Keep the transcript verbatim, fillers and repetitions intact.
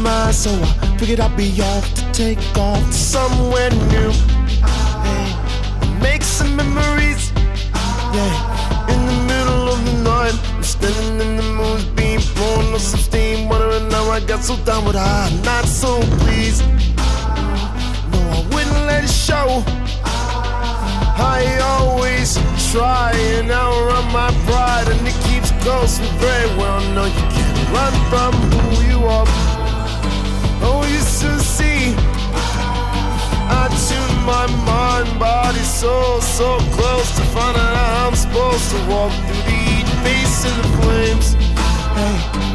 mind, so I figured I'd be off to take off to somewhere new. Hey, make some memories. Yeah, in the middle of the night, I'm standing in the moon's beam, blowing up some steam, wondering how I got so down, but I'm not so pleased. No, I wouldn't let it show. I always try and outrun my pride, and it keeps close. We very well know you can't run from who you are. Oh, you soon see, I tune my mind, body, soul so close to find out how I'm supposed to walk through the face in the flames. Hey.